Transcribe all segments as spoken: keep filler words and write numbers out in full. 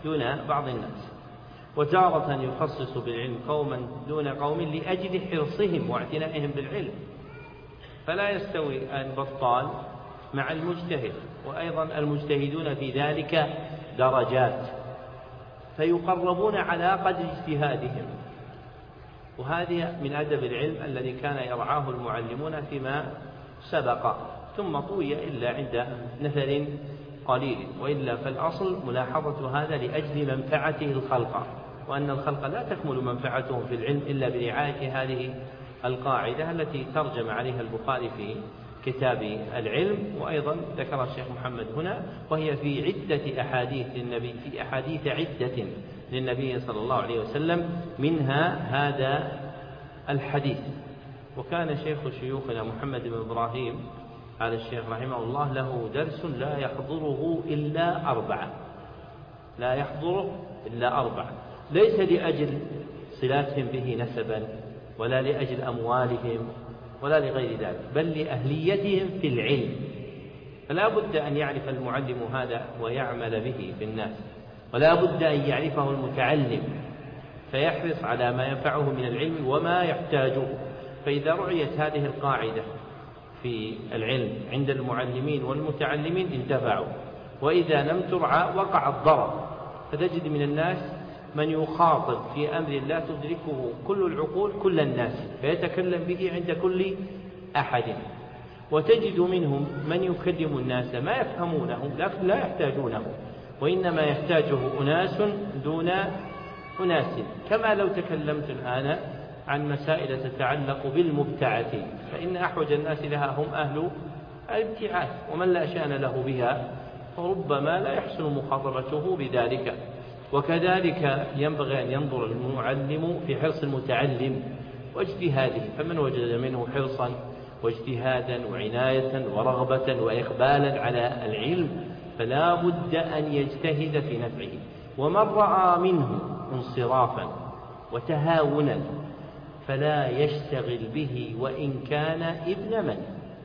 دون بعض الناس، وتارة يخصص بالعلم قوما دون قوم لأجل حرصهم واعتنائهم بالعلم، فلا يستوي البطال مع المجتهد، وأيضا المجتهدون في ذلك درجات، فيقربون على قدر اجتهادهم. وهذه من أدب العلم الذي كان يرعاه المعلمون فيما سبق، ثم طوي إلا عند نفر قليل، وإلا فالأصل ملاحظة هذا لأجل منفعته الخلق، وأن الخلق لا تكمل منفعتهم في العلم إلا برعاية هذه القاعدة التي ترجم عليها البخاري في كتاب العلم، وأيضا ذكر الشيخ محمد هنا، وهي في عدة أحاديث للنبي في أحاديث عدة للنبي صلى الله عليه وسلم، منها هذا الحديث. وكان شيخ شيوخنا محمد بن إبراهيم على الشيخ رحمه الله له درس لا يحضره إلا أربعة لا يحضره إلا أربعة ليس لأجل صلاتهم به نسبا ولا لأجل أموالهم ولا لغير ذلك، بل لأهليتهم في العلم. فلا بد أن يعرف المعلم هذا ويعمل به في الناس، ولا بد أن يعرفه المتعلم فيحرص على ما ينفعه من العلم وما يحتاجه. فإذا رعيت هذه القاعدة في العلم عند المعلمين والمتعلمين انتفعوا، وإذا لم ترعى وقع الضرر. فتجد من الناس من يخاطب في أمر لا تدركه كل العقول كل الناس، فيتكلم به عند كل أحد، وتجد منهم من يكلم الناس ما يفهمونه لكن لا يحتاجونه، وإنما يحتاجه أناس دون أناس. كما لو تكلمت الآن عن مسائل تتعلق بالمبتعثين، فإن أحوج الناس لها هم أهل الابتعاث، ومن لا شأن له بها فربما لا يحسن مخاطبته بذلك. وكذلك ينبغي أن ينظر المعلم في حرص المتعلم واجتهاده، فمن وجد منه حرصا واجتهادا وعناية ورغبة وإقبالا على العلم فلا بد أن يجتهد في نفعه. ومن رأى منه انصرافا وتهاونا فلا يشتغل به وإن كان ابن من،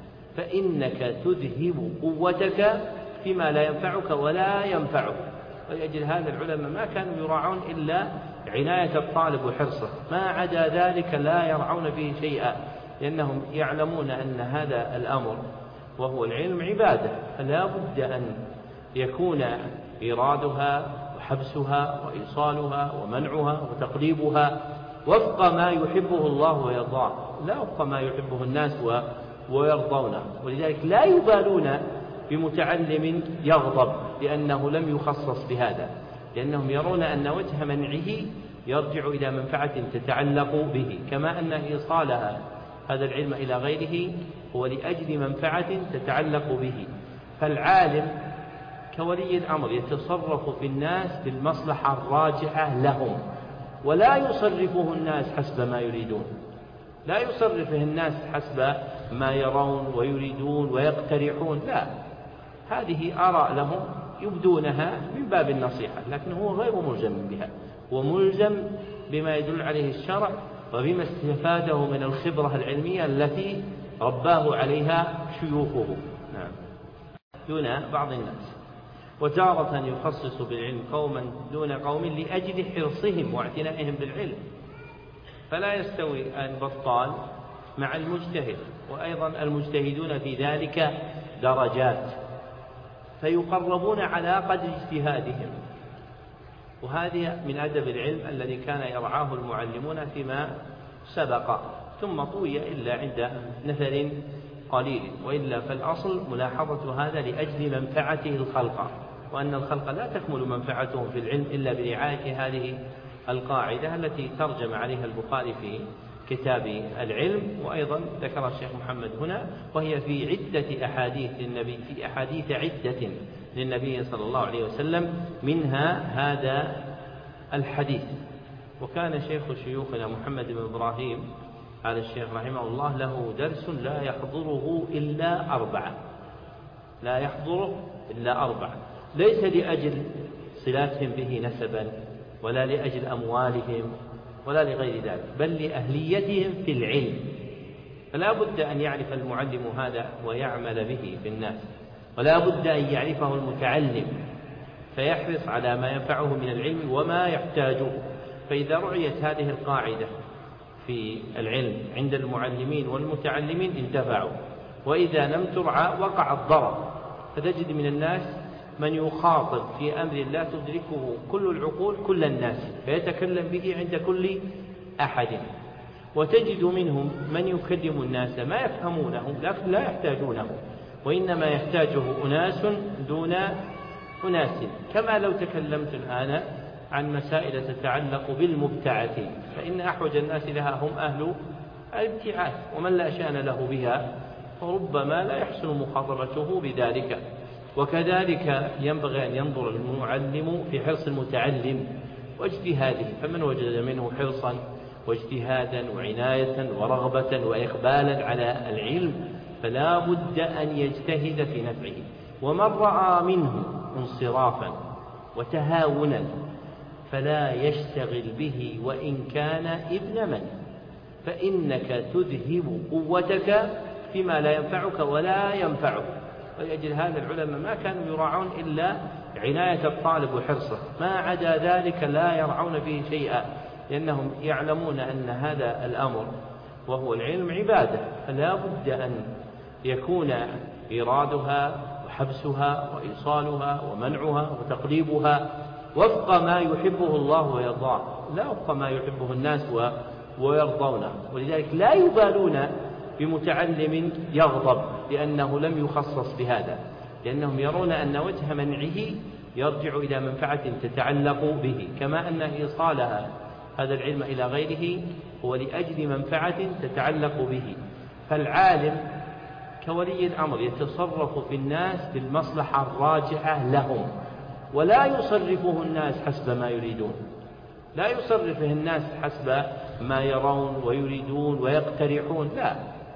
فإنك تذهب قوتك فيما لا ينفعك ولا ينفعك. ولأجل هذا العلماء ما كانوا يراعون إلا عناية الطالب وحرصه، ما عدا ذلك لا يرعون فيه شيئا، لأنهم يعلمون أن هذا الأمر وهو العلم عبادة، فلا بد أن يكون إيرادها وحبسها وإيصالها ومنعها وتقليبها وفق ما يحبه الله ويرضاه، لا وفق ما يحبه الناس ويرضونه. ولذلك لا يبالون بمتعلم يغضب لأنه لم يخصص بهذا، لأنهم يرون أن وجه منعه يرجع إلى منفعة تتعلق به، كما أن إيصالها هذا العلم إلى غيره هو لأجل منفعة تتعلق به. فالعالم كولي الأمر يتصرف في الناس بالمصلحة الراجعة لهم، ولا يصرفه الناس حسب ما يريدون، لا يصرفه الناس حسب ما يرون ويريدون ويقترحون، لا، هذه آراء لهم يبدونها من باب النصيحة، لكن هو غير ملزم بها، وملزم بما يدل عليه الشرع وبما استفاده من الخبرة العلمية التي رباه عليها شيوخه. نعم. دون بعض الناس، وتارة يخصص بالعلم قوما دون قوم لأجل حرصهم واعتنائهم بالعلم، فلا يستوي البطال مع المجتهد، وأيضا المجتهدون في ذلك درجات، فيقربون على قدر اجتهادهم. وهذه من أدب العلم الذي كان يرعاه المعلمون فيما سبق، ثم طوي إلا عند نفر قليل، وإلا فالأصل ملاحظة هذا لأجل منفعته الخلق، وأن الخلق لا تكمل منفعتهم في العلم إلا برعاية هذه القاعدة التي ترجم عليها البخاري في كتاب العلم، وأيضا ذكر الشيخ محمد هنا، وهي في عدة أحاديث للنبي في أحاديث عدة للنبي صلى الله عليه وسلم، منها هذا الحديث. وكان شيخ شيوخنا محمد بن إبراهيم على الشيخ رحمه الله له درس لا يحضره إلا أربعة لا يحضره إلا أربعة ليس لأجل صلاتهم به نسبا ولا لأجل أموالهم ولا لغير ذلك، بل لأهليتهم في العلم. فلا بد أن يعرف المعلم هذا ويعمل به في الناس، ولا بد أن يعرفه المتعلم فيحرص على ما ينفعه من العلم وما يحتاجه. فإذا رعيت هذه القاعدة في العلم عند المعلمين والمتعلمين انتفعوا، وإذا لم ترعى وقع الضرر. فتجد من الناس من يخاطب في أمر لا تدركه كل العقول كل الناس، فيتكلم به عند كل أحد. وتجد منهم من يكلم الناس ما يفهمونه لكن لا يحتاجونه، وإنما يحتاجه أناس دون أناس. كما لو تكلمت الآن عن مسائل تتعلق بالمبتعثين، فإن أحوج الناس لها هم أهل الابتعاث، ومن لا شأن له بها فربما لا يحسن مخاطبته بذلك. وكذلك ينبغي أن ينظر المعلم في حرص المتعلم واجتهاده، فمن وجد منه حرصا واجتهادا وعناية ورغبة وإقبالا على العلم فلا بد أن يجتهد في نفعه. ومن رأى منه انصرافا وتهاونا فلا يشتغل به وإن كان ابن من، فإنك تذهب قوتك فيما لا ينفعك ولا ينفعه. ولأجل هذا العلماء ما كانوا يراعون إلا عناية الطالب وحرصه، ما عدا ذلك لا يرعون فيه شيئا، لأنهم يعلمون أن هذا الأمر وهو العلم عبادة، فلا بد أن يكون إيرادها وحبسها وإيصالها ومنعها وتقليبها وفق ما يحبه الله ويرضاه، لا وفق ما يحبه الناس ويرضونه. ولذلك لا يبالون بمتعلم يغضب لأنه لم يخصص بهذا، لأنهم يرون أن وجه منعه يرجع إلى منفعة تتعلق به، كما أن إيصالها هذا العلم إلى غيره هو لأجل منفعة تتعلق به. فالعالم كولي الأمر يتصرف في الناس بالمصلحة الراجعة لهم، ولا يصرفه الناس حسب ما يريدون، لا يصرفه الناس حسب ما يرون ويريدون ويقترحون، لا،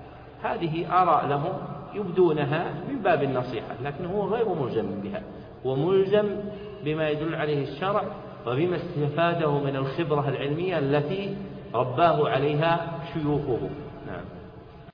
هذه آراء لهم يبدونها من باب النصيحة، لكن هو غير ملزم بها، وملزم بما يدل عليه الشرع وبما استفاده من الخبرة العلمية التي رباه عليها شيوخه. نعم.